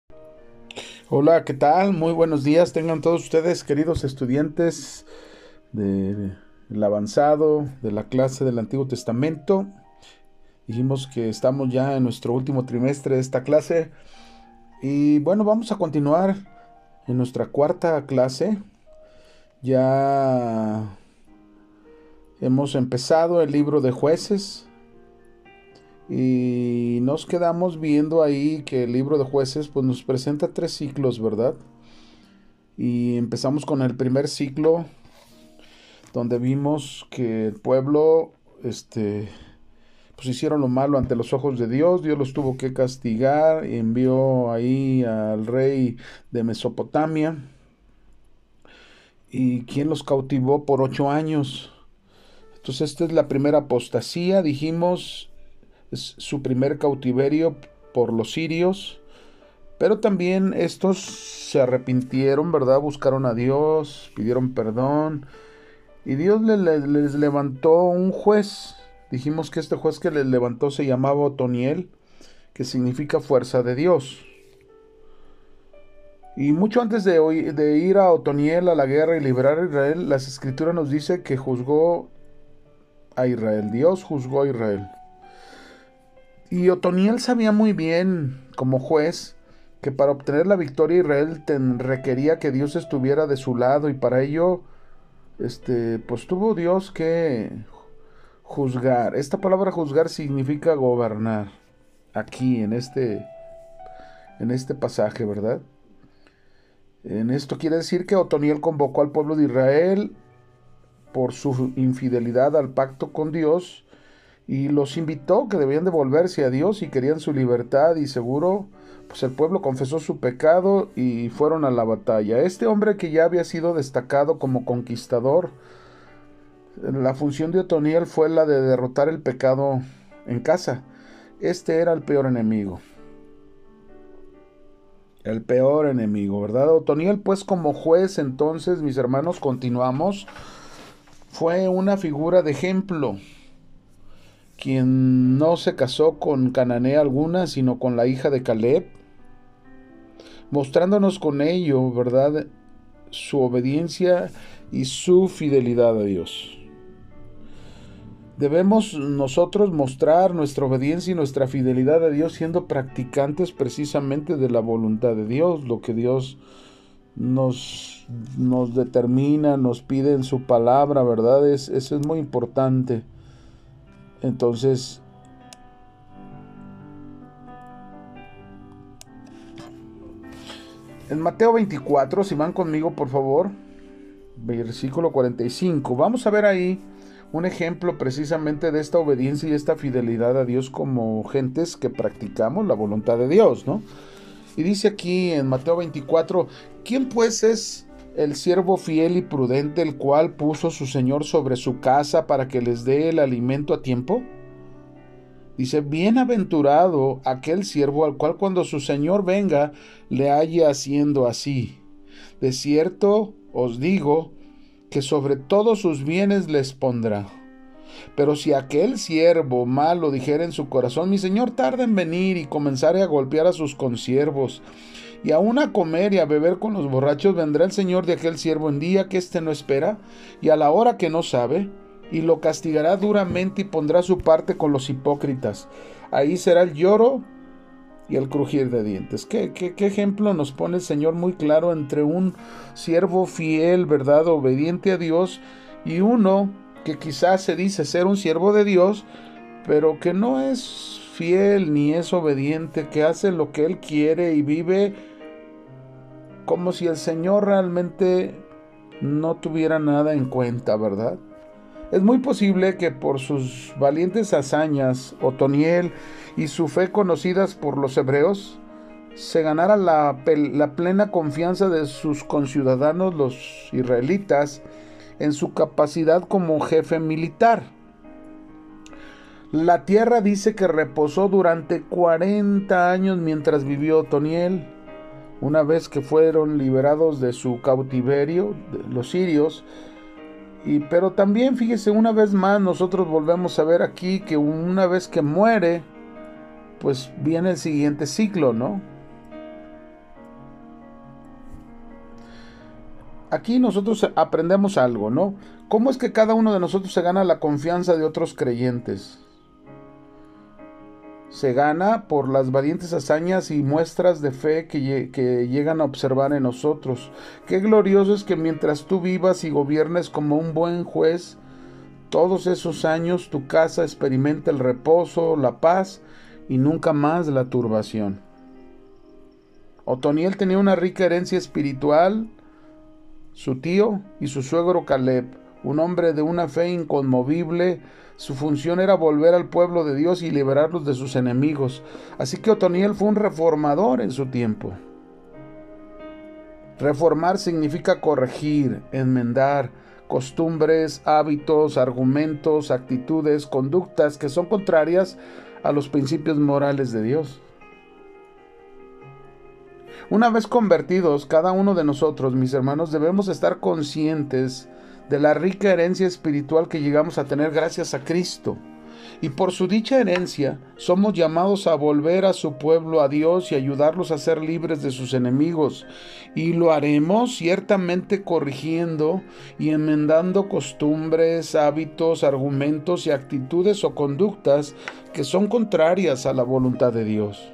Hola, ¿qué tal? Muy buenos días. Tengan todos ustedes, queridos estudiantes del avanzado de la clase del Antiguo Testamento. Dijimos que estamos ya en nuestro último trimestre de esta clase y bueno, vamos a continuar en nuestra cuarta clase. Ya hemos empezado el libro de Jueces y nos quedamos viendo ahí que el libro de Jueces pues nos presenta tres ciclos, ¿verdad? Y empezamos con el primer ciclo donde vimos que el pueblo, pues hicieron lo malo ante los ojos de Dios. Dios los tuvo que castigar y envió ahí al rey de Mesopotamia, y quien los cautivó por 8 años. Entonces esta es la primera apostasía, dijimos, es su primer cautiverio por los sirios, pero también estos se arrepintieron, ¿verdad? Buscaron a Dios, pidieron perdón. Y Dios les levantó un juez. Dijimos que este juez que les levantó se llamaba Otoniel, que significa fuerza de Dios. Y mucho antes de ir a Otoniel a la guerra y liberar a Israel, las escrituras nos dice que juzgó a Israel. Dios juzgó a Israel. Y Otoniel sabía muy bien, como juez, que para obtener la victoria Israel requería que Dios estuviera de su lado, y para ello, pues tuvo Dios que juzgar. Esta palabra juzgar significa gobernar. Aquí, en este pasaje, ¿verdad? En esto quiere decir que Otoniel convocó al pueblo de Israel por su infidelidad al pacto con Dios y los invitó que debían de volverse a Dios y querían su libertad, y seguro pues el pueblo confesó su pecado y fueron a la batalla. Este hombre, que ya había sido destacado como conquistador, la función de Otoniel fue la de derrotar el pecado en casa. Este era el peor enemigo. El peor enemigo, ¿verdad? Otoniel, pues como juez, entonces, mis hermanos, continuamos, fue una figura de ejemplo, quien no se casó con cananea alguna, sino con la hija de Caleb, mostrándonos con ello, ¿verdad?, su obediencia y su fidelidad a Dios. Debemos nosotros mostrar nuestra obediencia y nuestra fidelidad a Dios siendo practicantes precisamente de la voluntad de Dios, lo que Dios nos determina, nos pide en su palabra, ¿verdad? Eso es muy importante. Entonces, en Mateo 24, si van conmigo, por favor, versículo 45, vamos a ver ahí un ejemplo precisamente de esta obediencia y esta fidelidad a Dios como gentes que practicamos la voluntad de Dios, ¿no? Y dice aquí en Mateo 24, ¿quién pues es el siervo fiel y prudente, el cual puso su señor sobre su casa para que les dé el alimento a tiempo? Dice, bienaventurado aquel siervo al cual cuando su señor venga le halle haciendo así. De cierto os digo que sobre todos sus bienes les pondrá. Pero si aquel siervo malo dijera en su corazón, mi señor tarda en venir, y comenzare a golpear a sus consiervos, y aun a comer y a beber con los borrachos, vendrá el señor de aquel siervo en día que éste no espera, y a la hora que no sabe, y lo castigará duramente y pondrá su parte con los hipócritas. Ahí será el lloro y el crujir de dientes. ¿Qué ejemplo nos pone el Señor muy claro entre un siervo fiel, ¿verdad?, obediente a Dios, y uno que quizás se dice ser un siervo de Dios, pero que no es fiel ni es obediente, que hace lo que él quiere y vive como si el Señor realmente no tuviera nada en cuenta, ¿verdad? Es muy posible que por sus valientes hazañas, Otoniel y su fe conocidas por los hebreos, se ganara la plena confianza de sus conciudadanos, los israelitas, en su capacidad como jefe militar. La tierra dice que reposó durante 40 años mientras vivió Otoniel. Una vez que fueron liberados de su cautiverio, de los sirios, pero también fíjese, una vez más nosotros volvemos a ver aquí que una vez que muere, pues viene el siguiente ciclo, ¿no? aquí nosotros aprendemos algo, ¿no? ¿Cómo es que cada uno de nosotros se gana la confianza de otros creyentes? Se gana por las valientes hazañas y muestras de fe que llegan a observar en nosotros. Qué glorioso es que mientras tú vivas y gobiernes como un buen juez, todos esos años tu casa experimenta el reposo, la paz y nunca más la turbación. Otoniel tenía una rica herencia espiritual, su tío y su suegro Caleb, un hombre de una fe inconmovible. Su función era volver al pueblo de Dios y liberarlos de sus enemigos. Así que Otoniel fue un reformador en su tiempo. Reformar significa corregir, enmendar costumbres, hábitos, argumentos, actitudes, conductas que son contrarias a los principios morales de Dios. Una vez convertidos, cada uno de nosotros, mis hermanos, debemos estar conscientes de la rica herencia espiritual que llegamos a tener gracias a Cristo. Y por su dicha herencia, somos llamados a volver a su pueblo, a Dios, y ayudarlos a ser libres de sus enemigos. Y lo haremos ciertamente corrigiendo y enmendando costumbres, hábitos, argumentos y actitudes o conductas que son contrarias a la voluntad de Dios.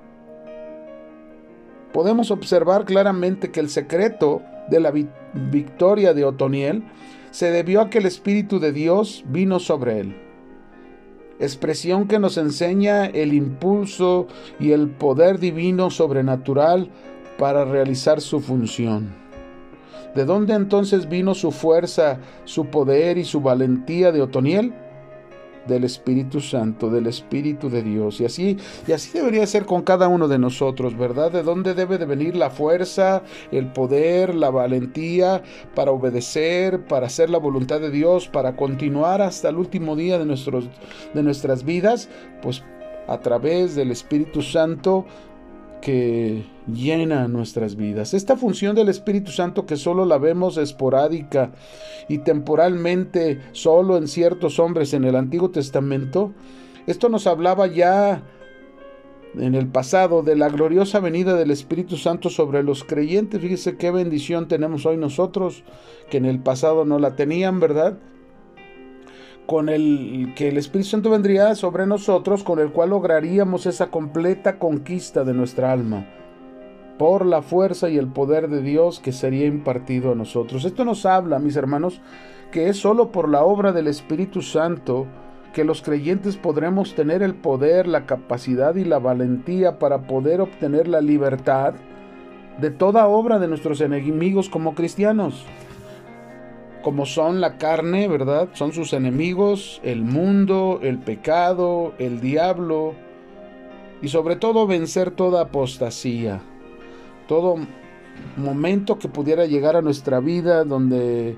Podemos observar claramente que el secreto de la victoria de Otoniel se debió a que el Espíritu de Dios vino sobre él. Expresión que nos enseña el impulso y el poder divino sobrenatural para realizar su función. ¿De dónde entonces vino su fuerza, su poder y su valentía de Otoniel? Del Espíritu Santo, del Espíritu de Dios. Y así debería ser con cada uno de nosotros, ¿verdad? ¿De dónde debe de venir la fuerza, el poder, la valentía para obedecer, para hacer la voluntad de Dios, para continuar hasta el último día de nuestras vidas? Pues a través del Espíritu Santo que llena nuestras vidas. Esta función del Espíritu Santo, que solo la vemos esporádica y temporalmente solo en ciertos hombres en el Antiguo Testamento, esto nos hablaba ya en el pasado de la gloriosa venida del Espíritu Santo sobre los creyentes. Fíjese qué bendición tenemos hoy nosotros, que en el pasado no la tenían, ¿verdad? Con el que el Espíritu Santo vendría sobre nosotros, con el cual lograríamos esa completa conquista de nuestra alma, por la fuerza y el poder de Dios que sería impartido a nosotros. Esto nos habla, mis hermanos, que es solo por la obra del Espíritu Santo que los creyentes podremos tener el poder, la capacidad y la valentía para poder obtener la libertad de toda obra de nuestros enemigos como cristianos. Como son la carne, ¿verdad? Son sus enemigos, el mundo, el pecado, el diablo, y sobre todo vencer toda apostasía, todo momento que pudiera llegar a nuestra vida donde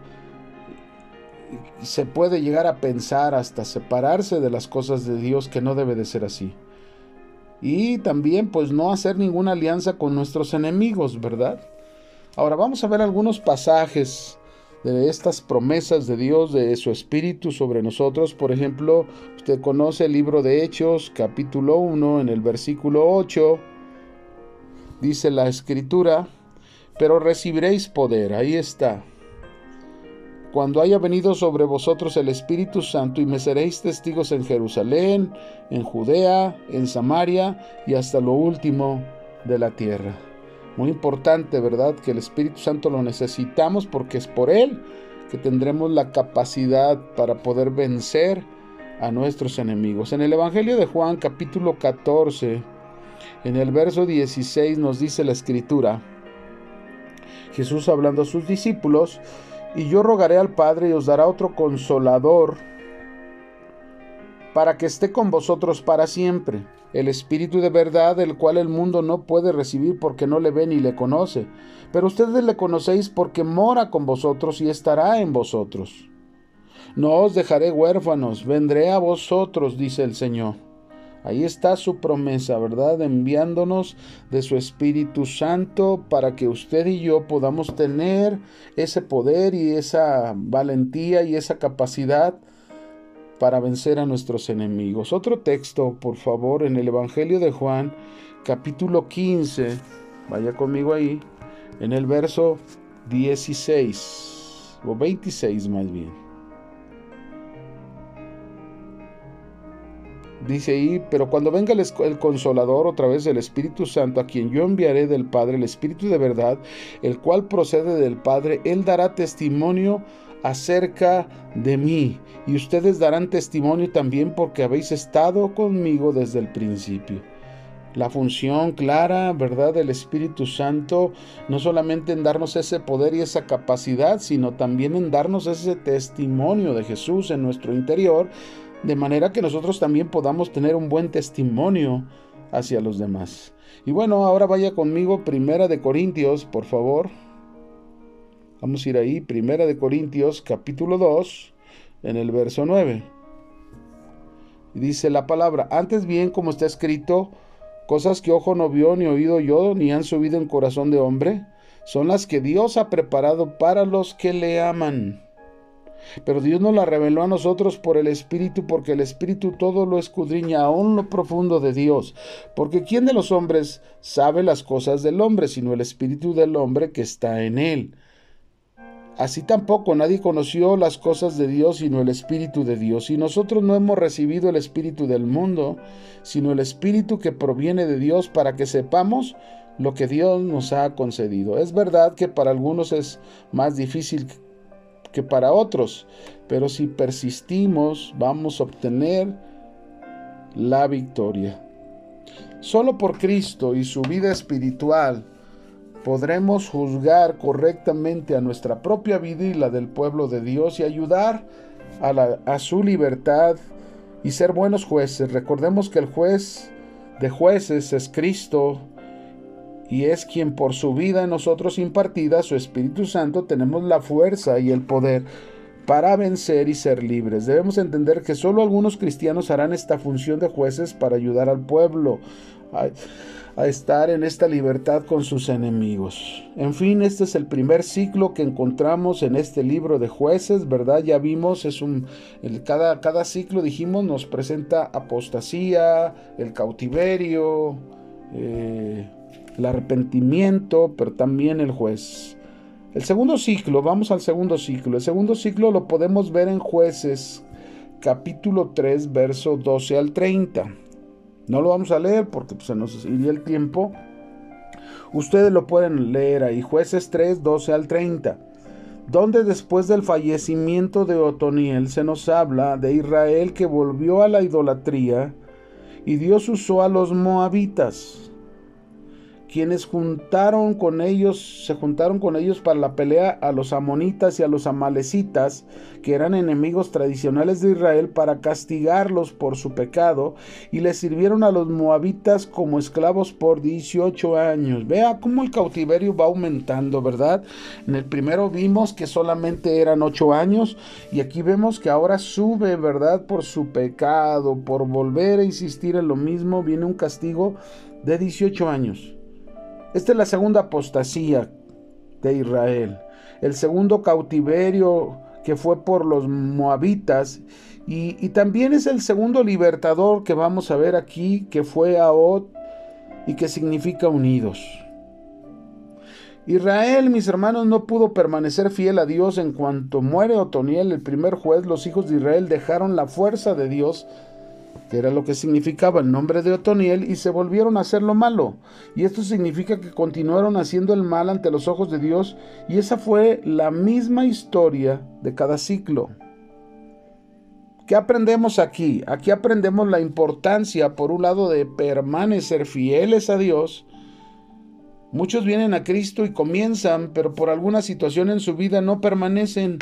se puede llegar a pensar hasta separarse de las cosas de Dios, que no debe de ser así. Y también pues no hacer ninguna alianza con nuestros enemigos, ¿verdad? Ahora vamos a ver algunos pasajes de estas promesas de Dios, de su Espíritu sobre nosotros. Por ejemplo, usted conoce el libro de Hechos, capítulo 1, en el versículo 8, dice la Escritura: pero recibiréis poder, ahí está, cuando haya venido sobre vosotros el Espíritu Santo, y me seréis testigos en Jerusalén, en Judea, en Samaria y hasta lo último de la tierra. Muy importante, ¿verdad? Que el Espíritu Santo lo necesitamos, porque es por Él que tendremos la capacidad para poder vencer a nuestros enemigos. En el Evangelio de Juan, capítulo 14, en el verso 16, nos dice la Escritura, Jesús hablando a sus discípulos: y yo rogaré al Padre y os dará otro Consolador, para que esté con vosotros para siempre, el Espíritu de verdad, el cual el mundo no puede recibir porque no le ve ni le conoce, pero ustedes le conocéis porque mora con vosotros y estará en vosotros. No os dejaré huérfanos, vendré a vosotros, dice el Señor. Ahí está su promesa, ¿verdad? Enviándonos de su Espíritu Santo para que usted y yo podamos tener ese poder y esa valentía y esa capacidad para vencer a nuestros enemigos. Otro texto, por favor, en el Evangelio de Juan, capítulo 15, vaya conmigo ahí, en el verso 16, o 26 más bien. Dice ahí, pero cuando venga el Consolador, otra vez el Espíritu Santo, a quien yo enviaré del Padre, el Espíritu de verdad, el cual procede del Padre, Él dará testimonio acerca de mí, y ustedes darán testimonio también porque habéis estado conmigo desde el principio. La función clara, ¿verdad?, del Espíritu Santo, no solamente en darnos ese poder y esa capacidad, sino también en darnos ese testimonio de Jesús en nuestro interior, de manera que nosotros también podamos tener un buen testimonio hacia los demás. Y bueno, ahora vaya conmigo, Primera de Corintios, por favor. Vamos a ir ahí, Primera de Corintios, capítulo 2, en el verso 9. Y dice la palabra, antes bien, como está escrito, cosas que ojo no vio, ni oído yo, ni han subido en corazón de hombre, son las que Dios ha preparado para los que le aman. Pero Dios nos la reveló a nosotros por el Espíritu, porque el Espíritu todo lo escudriña, aún lo profundo de Dios. Porque ¿quién de los hombres sabe las cosas del hombre, sino el Espíritu del hombre que está en él? Así tampoco nadie conoció las cosas de Dios, sino el Espíritu de Dios. Y nosotros no hemos recibido el Espíritu del mundo, sino el Espíritu que proviene de Dios, para que sepamos lo que Dios nos ha concedido. Es verdad que para algunos es más difícil que para otros, pero si persistimos vamos a obtener la victoria. Solo por Cristo y su vida espiritual podremos juzgar correctamente a nuestra propia vida y la del pueblo de Dios, y ayudar a su libertad y ser buenos jueces. Recordemos que el juez de jueces es Cristo, y es quien por su vida en nosotros impartida, su Espíritu Santo, tenemos la fuerza y el poder para vencer y ser libres. Debemos entender que solo algunos cristianos harán esta función de jueces para ayudar al pueblo a estar en esta libertad con sus enemigos. En fin, este es el primer ciclo que encontramos en este libro de Jueces, ¿verdad? Ya vimos, cada ciclo, dijimos, nos presenta apostasía, el cautiverio, el arrepentimiento, pero también el juez. El segundo ciclo, vamos al segundo ciclo. El segundo ciclo lo podemos ver en Jueces, capítulo 3, verso 12 al 30. No lo vamos a leer porque se nos iría el tiempo. Ustedes lo pueden leer ahí, Jueces 3, 12 al 30. Donde después del fallecimiento de Otoniel se nos habla de Israel que volvió a la idolatría, y Dios usó a los moabitas, quienes se juntaron con ellos para la pelea a los amonitas y a los amalecitas, que eran enemigos tradicionales de Israel, para castigarlos por su pecado, y les sirvieron a los moabitas como esclavos por 18 años. Vea cómo el cautiverio va aumentando, ¿verdad? En el primero vimos que solamente eran 8 años, y aquí vemos que ahora sube, ¿verdad? Por su pecado, por volver a insistir en lo mismo, viene un castigo de 18 años. Esta es la segunda apostasía de Israel, el segundo cautiverio que fue por los moabitas, y también es el segundo libertador que vamos a ver aquí, que fue Ahod, y que significa unidos. Israel, mis hermanos, no pudo permanecer fiel a Dios. En cuanto muere Otoniel, el primer juez, los hijos de Israel dejaron la fuerza de Dios, que era lo que significaba el nombre de Otoniel, y se volvieron a hacer lo malo. Y esto significa que continuaron haciendo el mal ante los ojos de Dios, y esa fue la misma historia de cada ciclo. ¿Qué aprendemos aquí? Aquí aprendemos la importancia, por un lado, de permanecer fieles a Dios. Muchos vienen a Cristo y comienzan, pero por alguna situación en su vida no permanecen.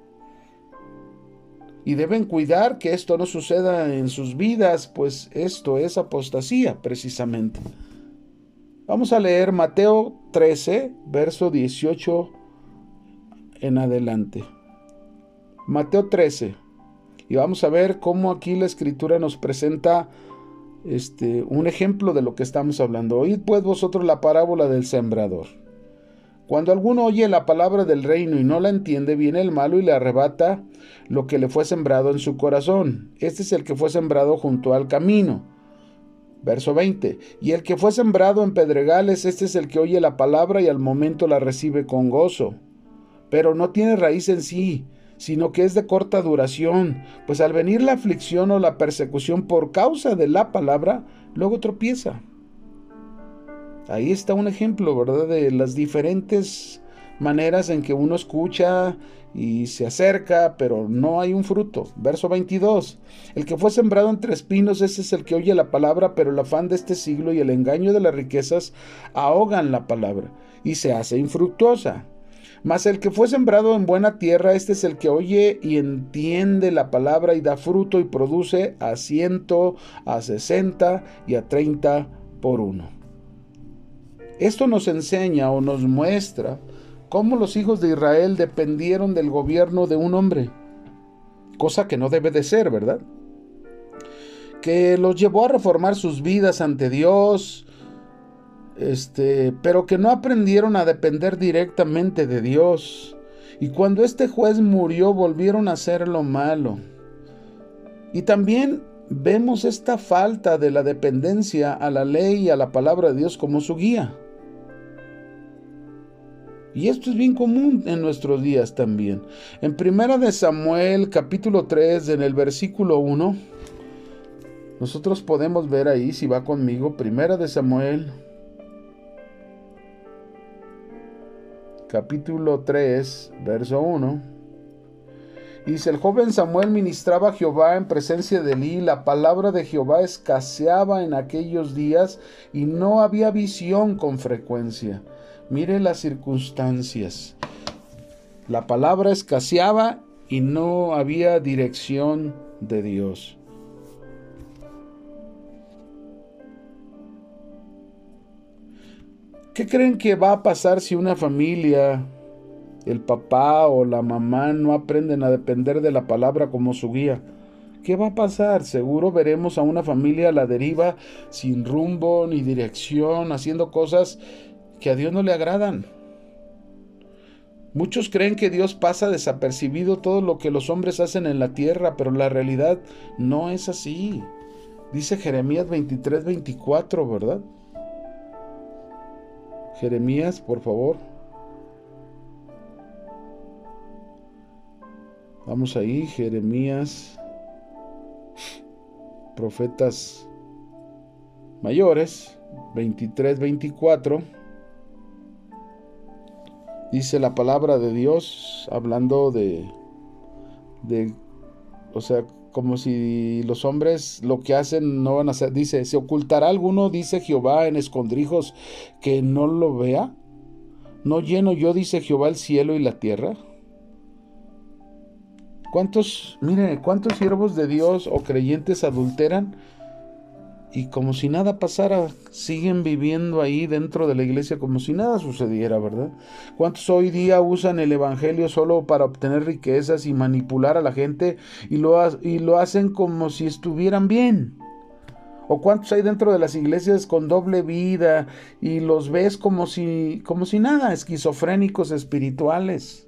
Y deben cuidar que esto no suceda en sus vidas, pues esto es apostasía, precisamente. Vamos a leer Mateo 13, verso 18 en adelante. Mateo 13. Y vamos a ver cómo aquí la Escritura nos presenta un ejemplo de lo que estamos hablando. Oíd pues vosotros la parábola del sembrador. Cuando alguno oye la palabra del reino y no la entiende, viene el malo y le arrebata lo que le fue sembrado en su corazón. Este es el que fue sembrado junto al camino. Verso 20. Y el que fue sembrado en pedregales, este es el que oye la palabra y al momento la recibe con gozo. pero no tiene raíz en sí, sino que es de corta duración, pues al venir la aflicción o la persecución por causa de la palabra, luego tropieza. Ahí está un ejemplo, ¿verdad?, de las diferentes maneras en que uno escucha y se acerca, pero no hay un fruto. Verso 22. El que fue sembrado entre espinos, ese es el que oye la palabra, pero el afán de este siglo y el engaño de las riquezas ahogan la palabra y se hace infructuosa. Mas el que fue sembrado en buena tierra, este es el que oye y entiende la palabra y da fruto y produce a 100, a 60 y a 30 por uno. Esto nos enseña o nos muestra cómo los hijos de Israel dependieron del gobierno de un hombre, cosa que no debe de ser, ¿verdad? Que los llevó a reformar sus vidas ante Dios, pero que no aprendieron a depender directamente de Dios. Y cuando este juez murió, volvieron a hacer lo malo. Y también vemos esta falta de la dependencia a la ley y a la palabra de Dios como su guía. Y esto es bien común en nuestros días también. En 1 de Samuel, capítulo 3, en el versículo 1, nosotros podemos ver ahí, si va conmigo, 1 de Samuel, capítulo 3, verso 1. Dice: el joven Samuel ministraba a Jehová en presencia de Elí. La palabra de Jehová escaseaba en aquellos días y no había visión con frecuencia. Mire las circunstancias. La palabra escaseaba y no había dirección de Dios. ¿Qué creen que va a pasar si una familia, el papá o la mamá, no aprenden a depender de la palabra como su guía? ¿Qué va a pasar? Seguro veremos a una familia a la deriva, sin rumbo ni dirección, haciendo cosas que a Dios no le agradan. Muchos creen que Dios pasa desapercibido todo lo que los hombres hacen en la tierra, pero la realidad no es así. Dice Jeremías 23:24, ¿verdad? Jeremías, por favor. Vamos ahí, Jeremías, profetas mayores, 23:24. Dice la palabra de Dios, hablando o sea, como si los hombres lo que hacen no van a hacer. Dice: ¿se ocultará alguno, dice Jehová, en escondrijos que no lo vea? ¿No lleno yo, dice Jehová, el cielo y la tierra? ¿Cuántos siervos de Dios o creyentes adulteran y como si nada pasara, siguen viviendo ahí dentro de la iglesia como si nada sucediera, ¿verdad? ¿Cuántos hoy día usan el evangelio solo para obtener riquezas y manipular a la gente y lo hacen como si estuvieran bien? ¿O cuántos hay dentro de las iglesias con doble vida y los ves como si nada, esquizofrénicos espirituales?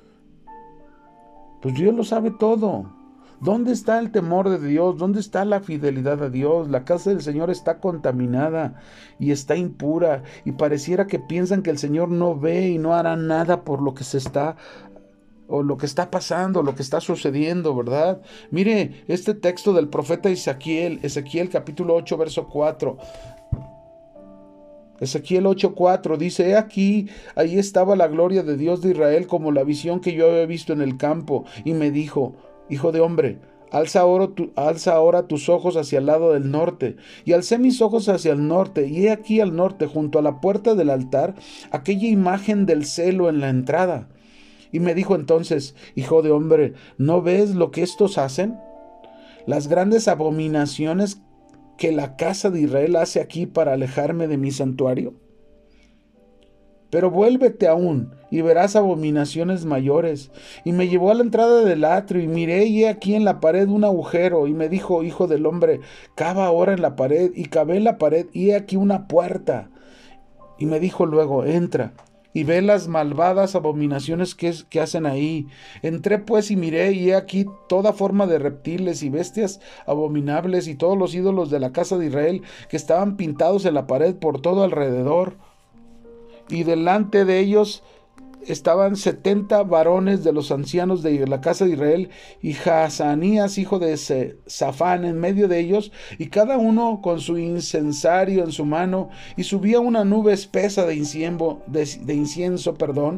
Pues Dios lo sabe todo. ¿Dónde está el temor de Dios? ¿Dónde está la fidelidad a Dios? La casa del Señor está contaminada y está impura, y pareciera que piensan que el Señor no ve y no hará nada por lo que lo que está pasando, lo que está sucediendo, ¿verdad? Mire este texto del profeta Ezequiel capítulo 8, verso 4. Ezequiel 8:4 dice: he aquí, ahí estaba la gloria de Dios de Israel, como la visión que yo había visto en el campo, y me dijo: hijo de hombre, alza ahora tus ojos hacia el lado del norte. Y alcé mis ojos hacia el norte, y he aquí al norte, junto a la puerta del altar, aquella imagen del celo en la entrada. Y me dijo entonces: hijo de hombre, ¿no ves lo que estos hacen? Las grandes abominaciones que la casa de Israel hace aquí para alejarme de mi santuario. Pero vuélvete aún y verás abominaciones mayores. Y me llevó a la entrada del atrio y miré, y he aquí en la pared un agujero. Y me dijo: hijo del hombre, cava ahora en la pared. Y cavé en la pared, y he aquí una puerta. Y me dijo luego: entra y ve las malvadas abominaciones que hacen ahí. Entré pues y miré, y he aquí toda forma de reptiles y bestias abominables, y todos los ídolos de la casa de Israel que estaban pintados en la pared por todo alrededor. Y delante de ellos estaban 70 varones de los ancianos de la casa de Israel, y Jaazanías, hijo de Safán, en medio de ellos, y cada uno con su incensario en su mano, y subía una nube espesa de incienso,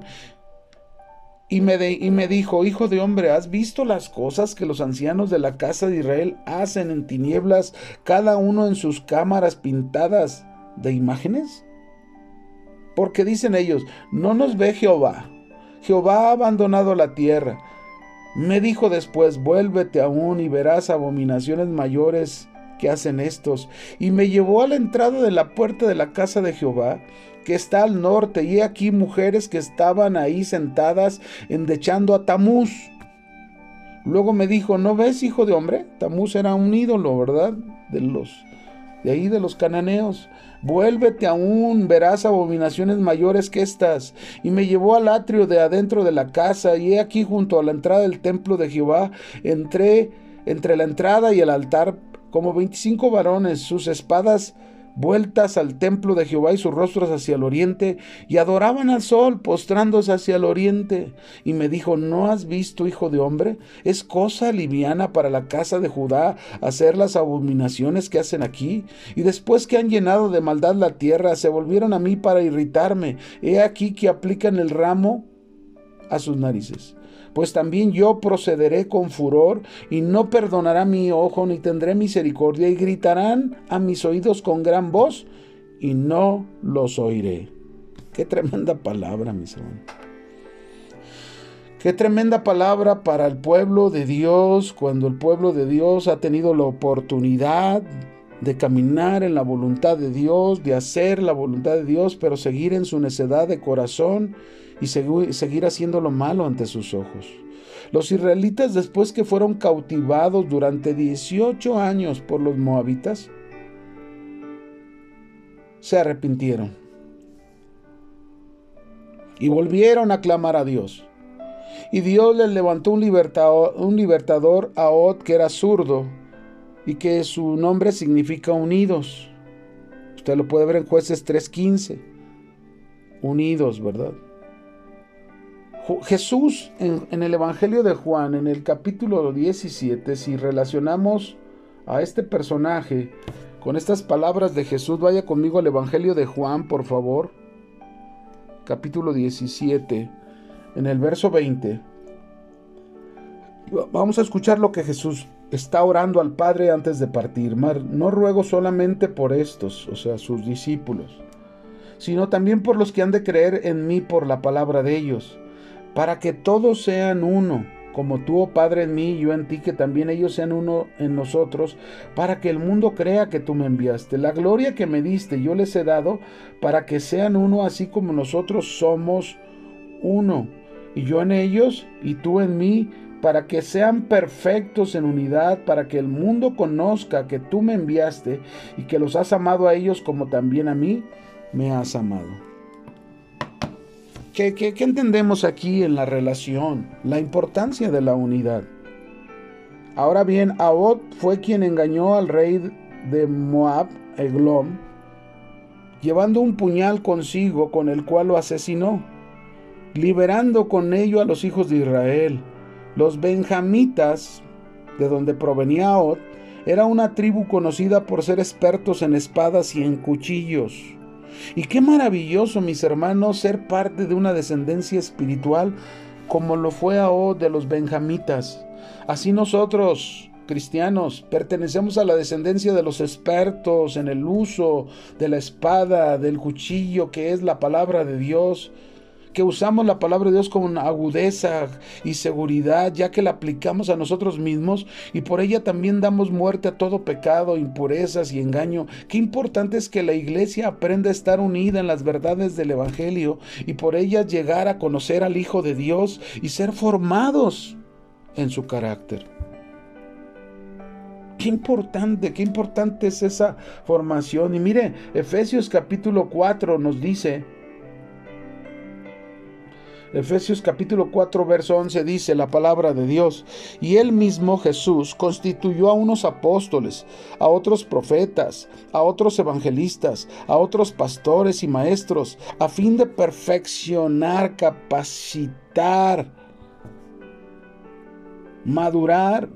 y me dijo: hijo de hombre, ¿has visto las cosas que los ancianos de la casa de Israel hacen en tinieblas, cada uno en sus cámaras pintadas de imágenes? Porque dicen ellos: ¿no nos ve Jehová? Jehová ha abandonado la tierra. Me dijo después: vuélvete aún y verás abominaciones mayores que hacen estos. Y me llevó a la entrada de la puerta de la casa de Jehová, que está al norte, y he aquí mujeres que estaban ahí sentadas endechando a Tamuz. Luego me dijo: ¿no ves, hijo de hombre? Tamuz era un ídolo, ¿verdad? De los cananeos. Vuélvete aún, verás abominaciones mayores que estas. Y me llevó al atrio de adentro de la casa, y he aquí junto a la entrada del templo de Jehová, entre la entrada y el altar, como 25 varones, sus espadas vueltas al templo de Jehová y sus rostros hacia el oriente, y adoraban al sol, postrándose hacia el oriente. Y me dijo: ¿no has visto, hijo de hombre? Es cosa liviana para la casa de Judá hacer las abominaciones que hacen aquí. Y después que han llenado de maldad la tierra, se volvieron a mí para irritarme. He aquí que aplican el ramo a sus narices. Pues también yo procederé con furor, y no perdonará mi ojo, ni tendré misericordia, y gritarán a mis oídos con gran voz, y no los oiré. Qué tremenda palabra, mis hermanos. Qué tremenda palabra para el pueblo de Dios, cuando el pueblo de Dios ha tenido la oportunidad de caminar en la voluntad de Dios, de hacer la voluntad de Dios, pero seguir en su necedad de corazón y seguir haciendo lo malo ante sus ojos. Los israelitas, después que fueron cautivados durante 18 años por los moabitas, se arrepintieron y volvieron a clamar a Dios. Y Dios les levantó un libertador, a Og, que era zurdo, y que su nombre significa unidos. Usted lo puede ver en Jueces 3:15. Unidos, ¿verdad? Jesús en el Evangelio de Juan, en el capítulo 17, si relacionamos a este personaje con estas palabras de Jesús, vaya conmigo al Evangelio de Juan, por favor. Capítulo 17, en el verso 20. Vamos a escuchar lo que Jesús está orando al Padre antes de partir. No ruego solamente por estos, o sea, sus discípulos, sino también por los que han de creer en mí por la palabra de ellos, para que todos sean uno, como tú, oh Padre, en mí y yo en ti, que también ellos sean uno en nosotros, para que el mundo crea que tú me enviaste. La gloria que me diste yo les he dado, para que sean uno, así como nosotros somos uno, y yo en ellos y tú en mí, para que sean perfectos en unidad, para que el mundo conozca que tú me enviaste y que los has amado a ellos como también a mí me has amado. ¿Qué entendemos aquí en la relación? La importancia de la unidad. Ahora bien, Ahod fue quien engañó al rey de Moab, Eglón, llevando un puñal consigo, con el cual lo asesinó, liberando con ello a los hijos de Israel. Los benjamitas, de donde provenía Ahod, era una tribu conocida por ser expertos en espadas y en cuchillos. Y qué maravilloso, mis hermanos, ser parte de una descendencia espiritual como lo fue Ahod de los benjamitas. Así nosotros, cristianos, pertenecemos a la descendencia de los expertos en el uso de la espada, del cuchillo, que es la palabra de Dios, que usamos la palabra de Dios con agudeza y seguridad, ya que la aplicamos a nosotros mismos, y por ella también damos muerte a todo pecado, impurezas y engaño. Qué importante es que la iglesia aprenda a estar unida en las verdades del Evangelio, y por ellas llegar a conocer al Hijo de Dios y ser formados en su carácter. Qué importante es esa formación. Y mire, Efesios capítulo 4 nos dice, Efesios capítulo 4, verso 11 dice la palabra de Dios: y él mismo, Jesús, constituyó a unos apóstoles, a otros profetas, a otros evangelistas, a otros pastores y maestros, a fin de perfeccionar, capacitar, madurar,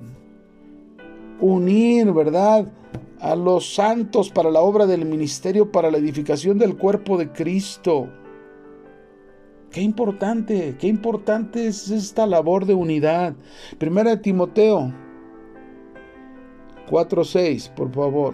unir, ¿verdad?, a los santos para la obra del ministerio, para la edificación del cuerpo de Cristo. Qué importante es esta labor de unidad. Primera de Timoteo 4:6, por favor.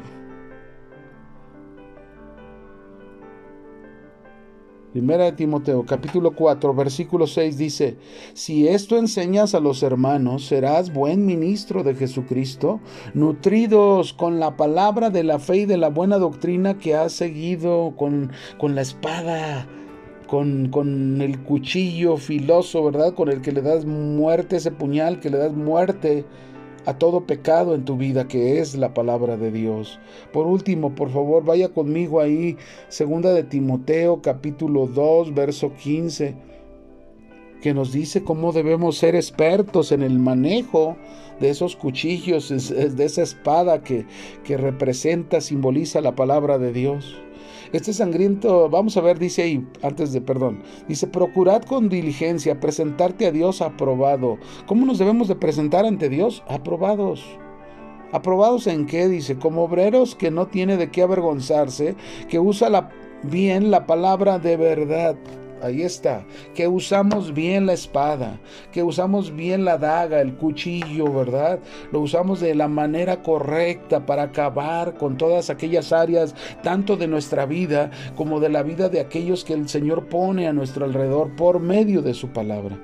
Primera de Timoteo, capítulo 4, versículo 6 dice: si esto enseñas a los hermanos, serás buen ministro de Jesucristo, nutridos con la palabra de la fe y de la buena doctrina que has seguido, con la espada, con el cuchillo filoso, ¿verdad?, con el que le das muerte, ese puñal que le das muerte a todo pecado en tu vida, que es la palabra de Dios. Por último, por favor, vaya conmigo ahí, segunda de Timoteo, capítulo 2, verso 15, que nos dice cómo debemos ser expertos en el manejo de esos cuchillos, de esa espada que representa, simboliza la palabra de Dios. Este sangriento, vamos a ver, dice ahí, dice: procurad con diligencia presentarte a Dios aprobado. ¿Cómo nos debemos de presentar ante Dios? Aprobados. ¿Aprobados en qué? Dice: como obreros que no tiene de qué avergonzarse, que usa bien la palabra de verdad. Ahí está, que usamos bien la espada, que usamos bien la daga, el cuchillo, ¿verdad? Lo usamos de la manera correcta para acabar con todas aquellas áreas, tanto de nuestra vida como de la vida de aquellos que el Señor pone a nuestro alrededor por medio de su palabra.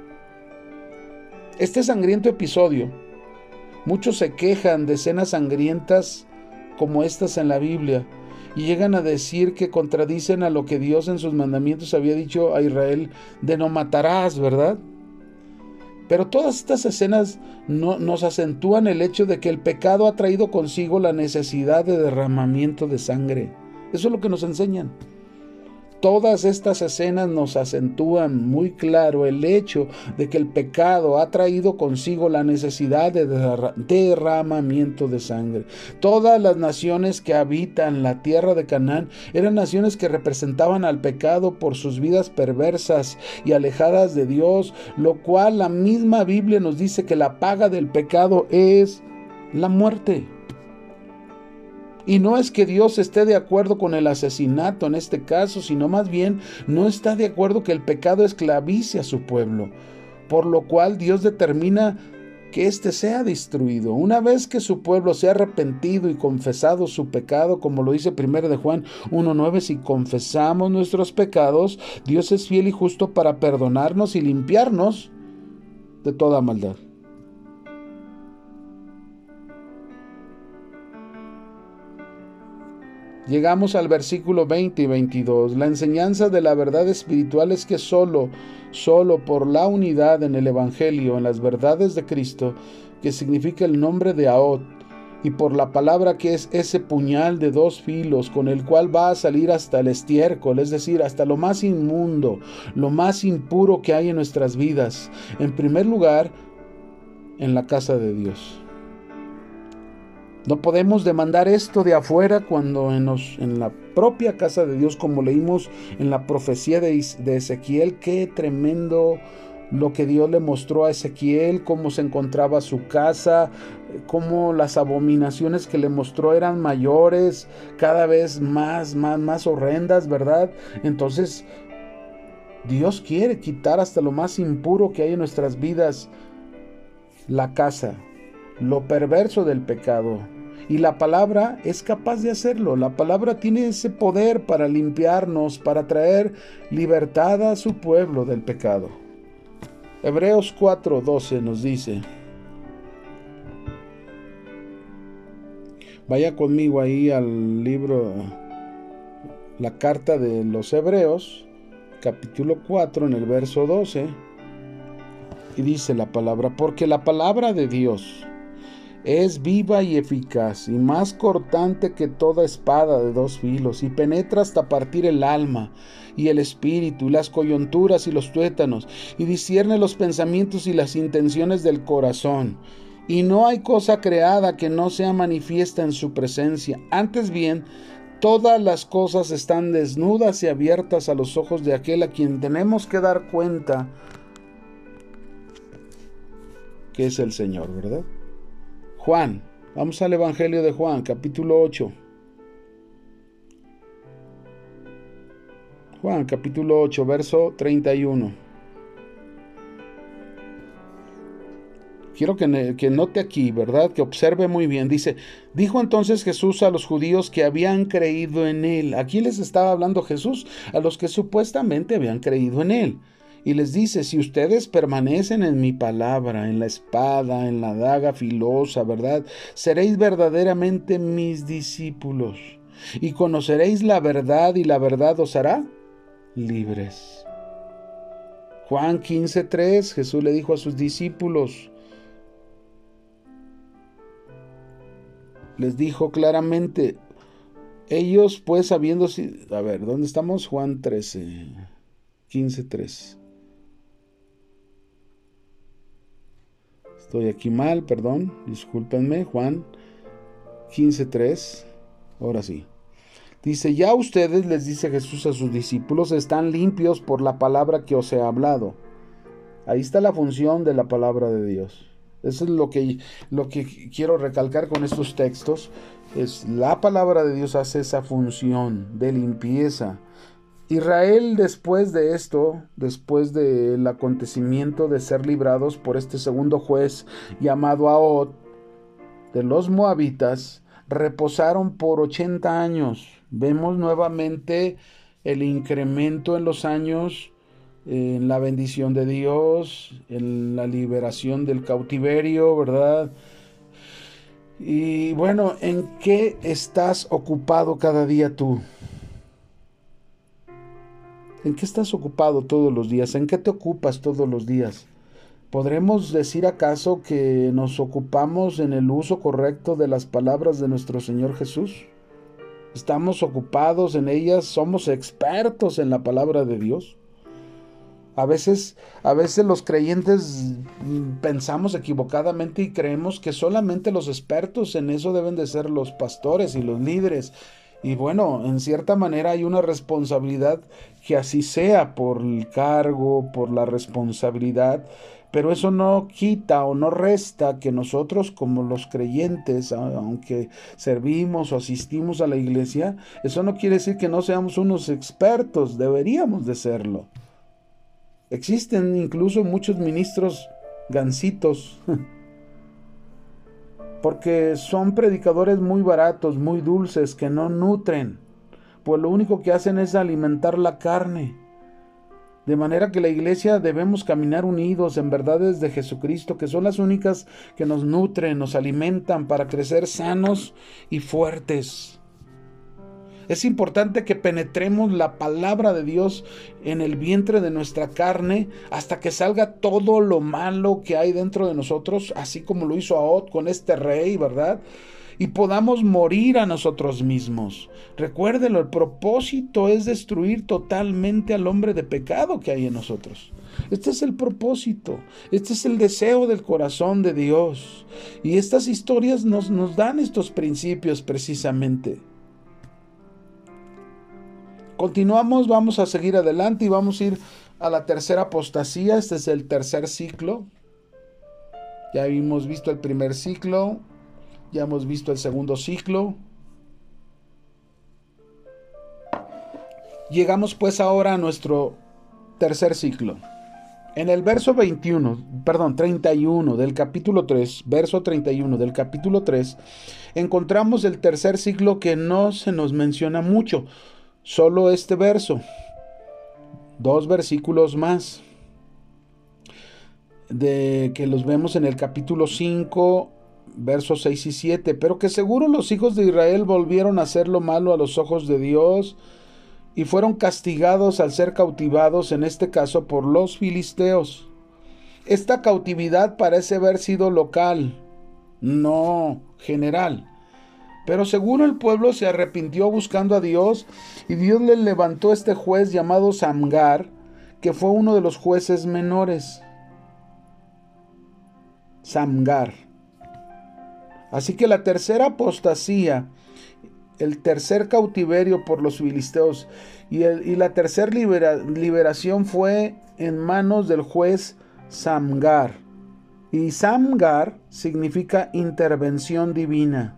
Este sangriento episodio, muchos se quejan de escenas sangrientas como estas en la Biblia, y llegan a decir que contradicen a lo que Dios en sus mandamientos había dicho a Israel de no matarás, ¿verdad? Pero todas estas escenas nos acentúan el hecho de que el pecado ha traído consigo la necesidad de derramamiento de sangre. Eso es lo que nos enseñan. Todas estas escenas nos acentúan muy claro el hecho de que el pecado ha traído consigo la necesidad de derramamiento de sangre. Todas las naciones que habitan la tierra de Canaán eran naciones que representaban al pecado por sus vidas perversas y alejadas de Dios, lo cual la misma Biblia nos dice que la paga del pecado es la muerte. Y no es que Dios esté de acuerdo con el asesinato en este caso, sino más bien no está de acuerdo que el pecado esclavice a su pueblo, por lo cual Dios determina que éste sea destruido. Una vez que su pueblo se ha arrepentido y confesado su pecado, como lo dice 1 de Juan 1:9, si confesamos nuestros pecados, Dios es fiel y justo para perdonarnos y limpiarnos de toda maldad. Llegamos al versículo 20 y 22. La enseñanza de la verdad espiritual es que solo por la unidad en el Evangelio, en las verdades de Cristo, que significa el nombre de Ahot, y por la palabra que es ese puñal de dos filos con el cual va a salir hasta el estiércol, es decir, hasta lo más inmundo, lo más impuro que hay en nuestras vidas. En primer lugar, en la casa de Dios. No podemos demandar esto de afuera cuando en la propia casa de Dios, como leímos en la profecía de Ezequiel, qué tremendo lo que Dios le mostró a Ezequiel, cómo se encontraba su casa, cómo las abominaciones que le mostró eran mayores, cada vez más horrendas, ¿verdad? Entonces, Dios quiere quitar hasta lo más impuro que hay en nuestras vidas, la casa, lo perverso del pecado. Y la palabra es capaz de hacerlo. La palabra tiene ese poder para limpiarnos, para traer libertad a su pueblo del pecado. Hebreos 4:12 nos dice. Vaya conmigo ahí al libro, la carta de los Hebreos, capítulo 4, en el verso 12. Y dice la palabra: porque la palabra de Dios Es viva y eficaz, y más cortante que toda espada de dos filos, y penetra hasta partir el alma y el espíritu, y las coyunturas y los tuétanos, y discierne los pensamientos y las intenciones del corazón. Y no hay cosa creada que no sea manifiesta en su presencia. Antes bien, todas las cosas están desnudas y abiertas a los ojos de aquel a quien tenemos que dar cuenta, que es el Señor, ¿verdad? Juan, vamos al Evangelio de Juan, capítulo 8. Juan, capítulo 8, verso 31. Quiero que note aquí, ¿verdad? Que observe muy bien. Dice, dijo entonces Jesús a los judíos que habían creído en él. ¿A quién les estaba hablando Jesús? A los que supuestamente habían creído en él. Y les dice, si ustedes permanecen en mi palabra, en la espada, en la daga filosa, ¿verdad? Seréis verdaderamente mis discípulos. Y conoceréis la verdad, y la verdad os hará libres. Juan 15:3, Jesús le dijo a sus discípulos, les dijo claramente, ellos pues habiendo sido... A ver, ¿dónde estamos? Juan 15:3. Estoy aquí mal, perdón, discúlpenme. Juan 15:3. Ahora sí. Dice, ya ustedes, les dice Jesús a sus discípulos, están limpios por la palabra que os he hablado. Ahí está la función de la palabra de Dios. Eso es lo que quiero recalcar con estos textos. Es la palabra de Dios hace esa función de limpieza. Israel, después de esto, después del acontecimiento de ser librados por este segundo juez llamado Ahod, de los moabitas, reposaron por 80 años. Vemos nuevamente el incremento en los años, en la bendición de Dios, en la liberación del cautiverio, ¿verdad? Y bueno, ¿en qué estás ocupado cada día tú? ¿En qué estás ocupado todos los días? ¿En qué te ocupas todos los días? ¿Podremos decir acaso que nos ocupamos en el uso correcto de las palabras de nuestro Señor Jesús? ¿Estamos ocupados en ellas? ¿Somos expertos en la palabra de Dios? A veces los creyentes pensamos equivocadamente y creemos que solamente los expertos en eso deben de ser los pastores y los líderes. Y bueno, en cierta manera hay una responsabilidad que así sea por el cargo, por la responsabilidad, pero eso no quita o no resta que nosotros como los creyentes, aunque servimos o asistimos a la iglesia, eso no quiere decir que no seamos unos expertos, deberíamos de serlo. Existen incluso muchos ministros gansitos, porque son predicadores muy baratos, muy dulces, que no nutren, pues lo único que hacen es alimentar la carne. De manera que la iglesia debemos caminar unidos en verdades de Jesucristo, que son las únicas que nos nutren, nos alimentan para crecer sanos y fuertes. Es importante que penetremos la palabra de Dios en el vientre de nuestra carne hasta que salga todo lo malo que hay dentro de nosotros, así como lo hizo Ahod con este rey, ¿verdad? Y podamos morir a nosotros mismos. Recuérdenlo, el propósito es destruir totalmente al hombre de pecado que hay en nosotros. Este es el propósito, este es el deseo del corazón de Dios. Y estas historias nos dan estos principios precisamente. Continuamos, vamos a seguir adelante y vamos a ir a la tercera apostasía. Este es el tercer ciclo. Ya hemos visto el primer ciclo, ya hemos visto el segundo ciclo. Llegamos pues ahora a nuestro tercer ciclo. En el verso 31 del capítulo 3, verso 31 del capítulo 3, encontramos el tercer ciclo que no se nos menciona mucho. Solo este verso, 2 versículos más, de que los vemos en el capítulo 5, versos 6 y 7, pero que seguro los hijos de Israel volvieron a hacer lo malo a los ojos de Dios y fueron castigados al ser cautivados, en este caso por los filisteos. Esta cautividad parece haber sido local, no general. Pero seguro el pueblo se arrepintió buscando a Dios y Dios le levantó este juez llamado Samgar, que fue uno de los jueces menores. Samgar. Así que la tercera apostasía, el tercer cautiverio por los filisteos y la tercera liberación fue en manos del juez Samgar. Y Samgar significa intervención divina.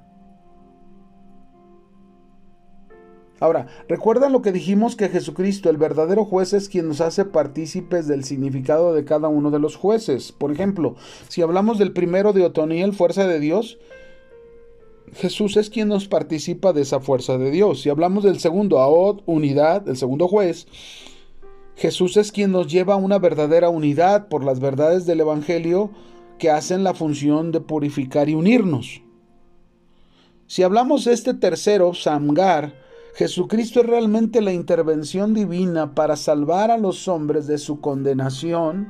Ahora, ¿recuerdan lo que dijimos? Que Jesucristo, el verdadero juez, es quien nos hace partícipes del significado de cada uno de los jueces. Por ejemplo, si hablamos del primero de Otoniel, fuerza de Dios, Jesús es quien nos participa de esa fuerza de Dios. Si hablamos del segundo, Ahod, unidad, el segundo juez, Jesús es quien nos lleva a una verdadera unidad por las verdades del Evangelio que hacen la función de purificar y unirnos. Si hablamos de este tercero, Samgar, Jesucristo es realmente la intervención divina para salvar a los hombres de su condenación,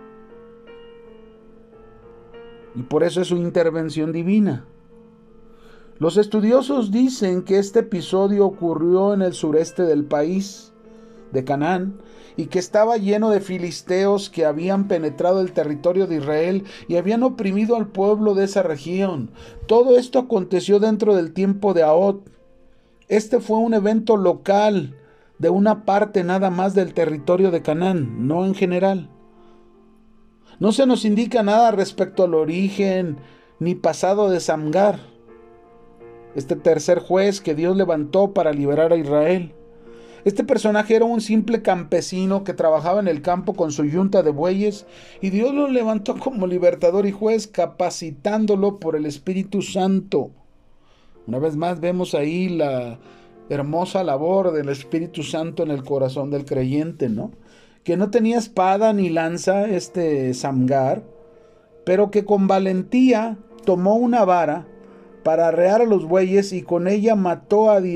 y por eso es su intervención divina. Los estudiosos dicen que este episodio ocurrió en el sureste del país de Canaán y que estaba lleno de filisteos que habían penetrado el territorio de Israel y habían oprimido al pueblo de esa región. Todo esto aconteció dentro del tiempo de Ahod. Este fue un evento local de una parte nada más del territorio de Canaán, no en general. No se nos indica nada respecto al origen ni pasado de Samgar, este tercer juez que Dios levantó para liberar a Israel. Este personaje era un simple campesino que trabajaba en el campo con su yunta de bueyes y Dios lo levantó como libertador y juez, capacitándolo por el Espíritu Santo. Una vez más vemos ahí la hermosa labor del Espíritu Santo en el corazón del creyente, ¿no? Que no tenía espada ni lanza este Samgar, pero que con valentía tomó una vara para arrear a los bueyes y con ella mató a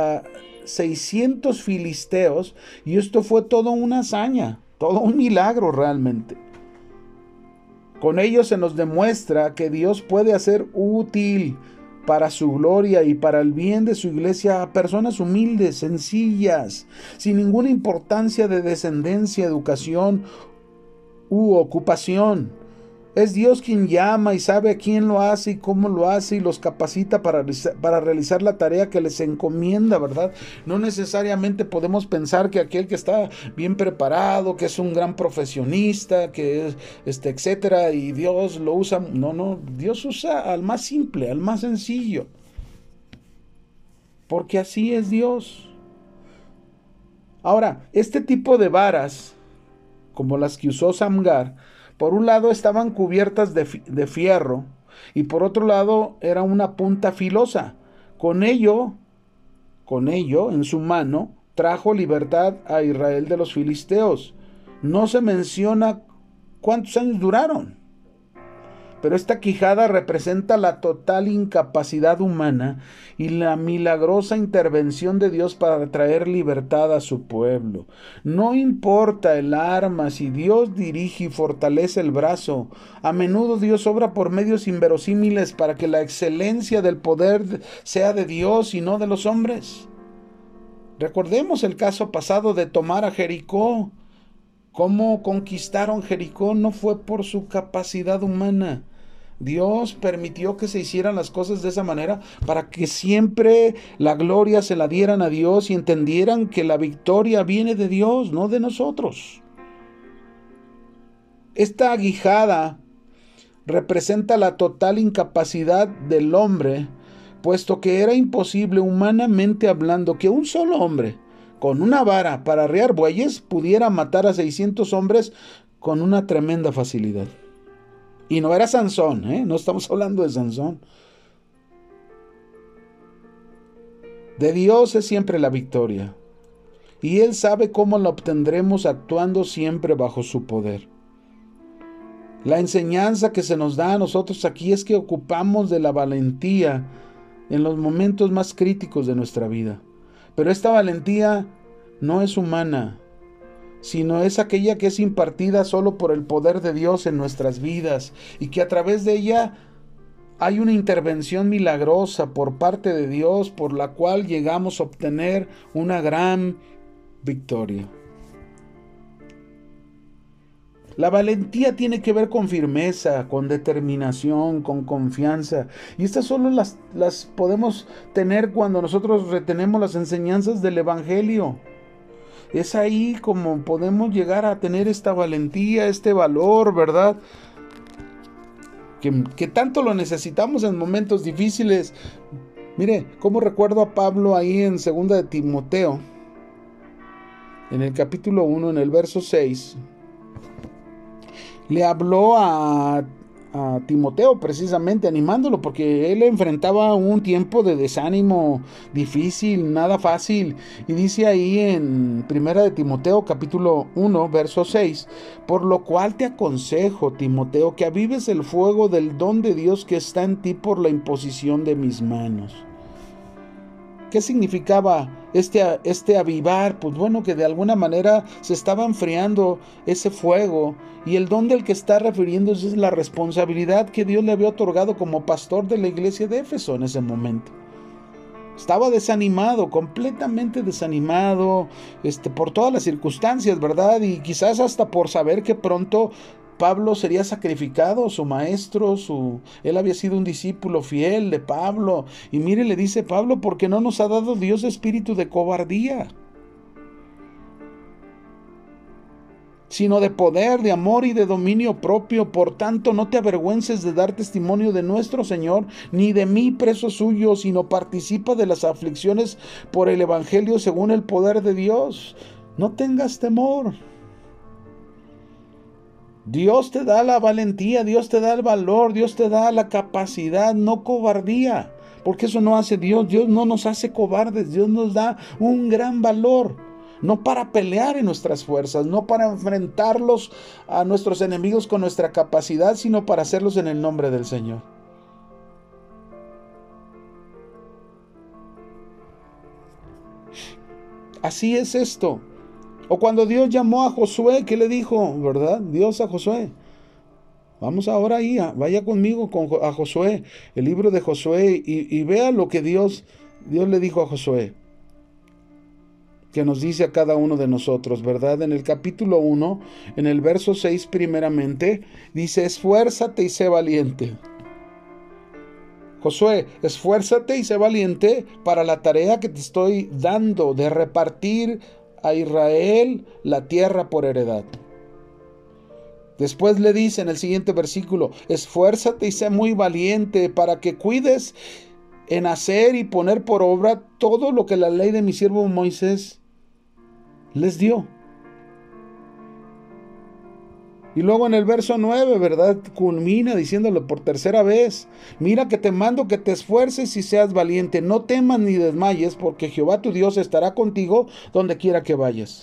600 filisteos, y esto fue toda una hazaña, todo un milagro realmente. Con ello se nos demuestra que Dios puede hacer útil para su gloria y para el bien de su iglesia a personas humildes, sencillas, sin ninguna importancia de descendencia, educación u ocupación. Es Dios quien llama y sabe a quién lo hace y cómo lo hace y los capacita para realizar la tarea que les encomienda, ¿verdad? No necesariamente podemos pensar que aquel que está bien preparado, que es un gran profesionista, que es etcétera, y Dios lo usa. No, Dios usa al más simple, al más sencillo. Porque así es Dios. Ahora, este tipo de varas, como las que usó Samgar, por un lado estaban cubiertas de fierro y por otro lado era una punta filosa. Con ello, en su mano, trajo libertad a Israel de los filisteos. No se menciona cuántos años duraron, pero esta quijada representa la total incapacidad humana y la milagrosa intervención de Dios para traer libertad a su pueblo. No importa el arma, si Dios dirige y fortalece el brazo, a menudo Dios obra por medios inverosímiles para que la excelencia del poder sea de Dios y no de los hombres. Recordemos el caso pasado de tomar a Jericó. Cómo conquistaron Jericó no fue por su capacidad humana. Dios permitió que se hicieran las cosas de esa manera para que siempre la gloria se la dieran a Dios y entendieran que la victoria viene de Dios, no de nosotros. Esta aguijada representa la total incapacidad del hombre, puesto que era imposible humanamente hablando que un solo hombre con una vara para arrear bueyes pudiera matar a 600 hombres con una tremenda facilidad. Y no era Sansón, no estamos hablando de Sansón. De Dios es siempre la victoria. Y Él sabe cómo la obtendremos actuando siempre bajo su poder. La enseñanza que se nos da a nosotros aquí es que ocupamos de la valentía en los momentos más críticos de nuestra vida. Pero esta valentía no es humana, sino es aquella que es impartida solo por el poder de Dios en nuestras vidas y que a través de ella hay una intervención milagrosa por parte de Dios por la cual llegamos a obtener una gran victoria. La valentía tiene que ver con firmeza, con determinación, con confianza. Y estas solo las podemos tener cuando nosotros retenemos las enseñanzas del Evangelio. Es ahí como podemos llegar a tener esta valentía, este valor, ¿verdad? Que tanto lo necesitamos en momentos difíciles. Mire, cómo recuerdo a Pablo ahí en 2 de Timoteo, en el capítulo 1, en el verso 6. Le habló a Timoteo precisamente animándolo porque él enfrentaba un tiempo de desánimo difícil, nada fácil, y dice ahí en 1 de Timoteo capítulo 1 verso 6: por lo cual te aconsejo, Timoteo, que avives el fuego del don de Dios que está en ti por la imposición de mis manos. ¿Qué significaba este avivar? Pues bueno, que de alguna manera se estaba enfriando ese fuego, y el don del que está refiriéndose es la responsabilidad que Dios le había otorgado como pastor de la iglesia de Éfeso en ese momento. Estaba desanimado, completamente desanimado, por todas las circunstancias, ¿verdad? Y quizás hasta por saber que pronto Pablo sería sacrificado, su maestro, él había sido un discípulo fiel de Pablo. Y mire, le dice Pablo, porque no nos ha dado Dios espíritu de cobardía, sino de poder, de amor y de dominio propio. Por tanto, no te avergüences de dar testimonio de nuestro Señor, ni de mí preso suyo, sino participa de las aflicciones por el Evangelio según el poder de Dios. No tengas temor. Dios te da la valentía, Dios te da el valor, Dios te da la capacidad, no cobardía, porque eso no hace Dios. Dios no nos hace cobardes, Dios nos da un gran valor, no para pelear en nuestras fuerzas, no para enfrentarlos a nuestros enemigos con nuestra capacidad, sino para hacerlos en el nombre del Señor. Así es esto. O cuando Dios llamó a Josué, ¿qué le dijo? ¿Verdad? Dios a Josué. Vamos ahora ahí, vaya conmigo a Josué, el libro de Josué, y vea lo que Dios le dijo a Josué, que nos dice a cada uno de nosotros, ¿verdad? En el capítulo 1, en el verso 6 primeramente, dice: esfuérzate y sé valiente. Josué, esfuérzate y sé valiente para la tarea que te estoy dando de repartir a Israel la tierra por heredad. Después le dice en el siguiente versículo: esfuérzate y sé muy valiente para que cuides en hacer y poner por obra todo lo que la ley de mi siervo Moisés les dio. Y luego en el verso 9, ¿verdad? Culmina diciéndolo por tercera vez: mira que te mando que te esfuerces y seas valiente, no temas ni desmayes, porque Jehová tu Dios estará contigo donde quiera que vayas.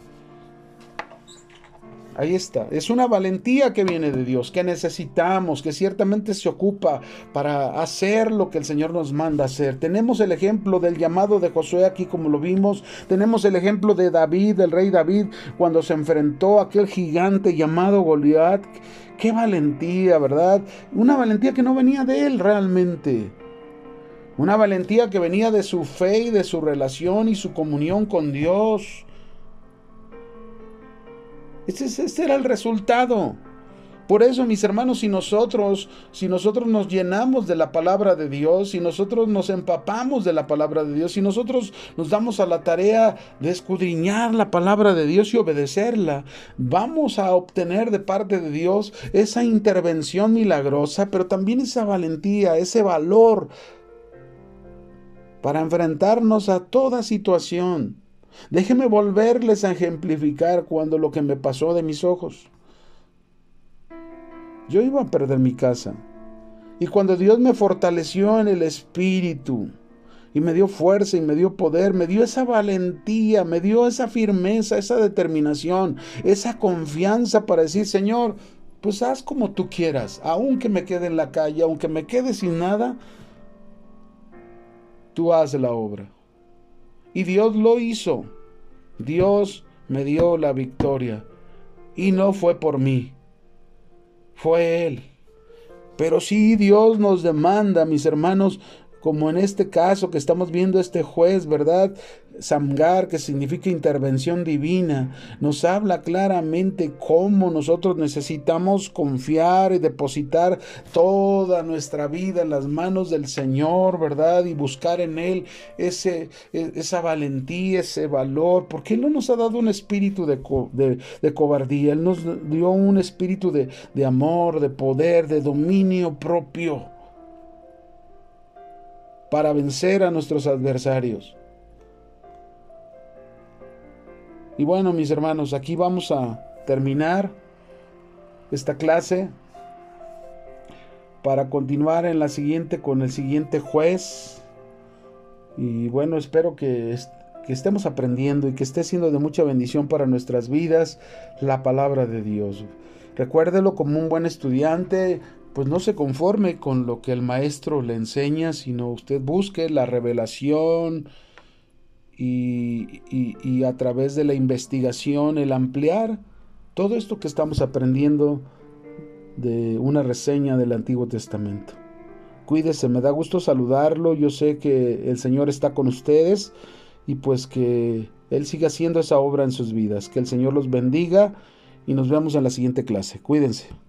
Ahí está, es una valentía que viene de Dios, que necesitamos, que ciertamente se ocupa para hacer lo que el Señor nos manda hacer. Tenemos el ejemplo del llamado de Josué aquí, como lo vimos. Tenemos el ejemplo de David, el rey David, cuando se enfrentó a aquel gigante llamado Goliat. Qué valentía, ¿verdad? Una valentía que no venía de él realmente. Una valentía que venía de su fe y de su relación y su comunión con Dios. Este era el resultado. Por eso, mis hermanos, si nosotros nos llenamos de la palabra de Dios, si nosotros nos empapamos de la palabra de Dios, si nosotros nos damos a la tarea de escudriñar la palabra de Dios y obedecerla, vamos a obtener de parte de Dios esa intervención milagrosa, pero también esa valentía, ese valor para enfrentarnos a toda situación. Déjeme volverles a ejemplificar cuando lo que me pasó de mis ojos. Yo iba a perder mi casa. Y cuando Dios me fortaleció en el espíritu, y me dio fuerza y me dio poder, me dio esa valentía, me dio esa firmeza, esa determinación, esa confianza para decir: Señor, pues haz como tú quieras, aunque me quede en la calle, aunque me quede sin nada, tú haz la obra. Y Dios lo hizo. Dios me dio la victoria. Y no fue por mí. Fue Él. Pero sí, Dios nos demanda, mis hermanos, como en este caso que estamos viendo este juez, ¿verdad? Samgar, que significa intervención divina, nos habla claramente cómo nosotros necesitamos confiar y depositar toda nuestra vida en las manos del Señor, ¿verdad? Y buscar en Él esa valentía, ese valor, porque Él no nos ha dado un espíritu de cobardía, Él nos dio un espíritu de amor, de poder, de dominio propio para vencer a nuestros adversarios. Y bueno, mis hermanos, aquí vamos a terminar esta clase para continuar en la siguiente con el siguiente juez. Y bueno, espero que estemos aprendiendo y que esté siendo de mucha bendición para nuestras vidas la palabra de Dios. Recuérdelo como un buen estudiante, pues no se conforme con lo que el maestro le enseña, sino usted busque la revelación y a través de la investigación, el ampliar todo esto que estamos aprendiendo de una reseña del Antiguo Testamento. Cuídese, me da gusto saludarlo, yo sé que el Señor está con ustedes y pues que Él siga haciendo esa obra en sus vidas. Que el Señor los bendiga y nos vemos en la siguiente clase. Cuídense.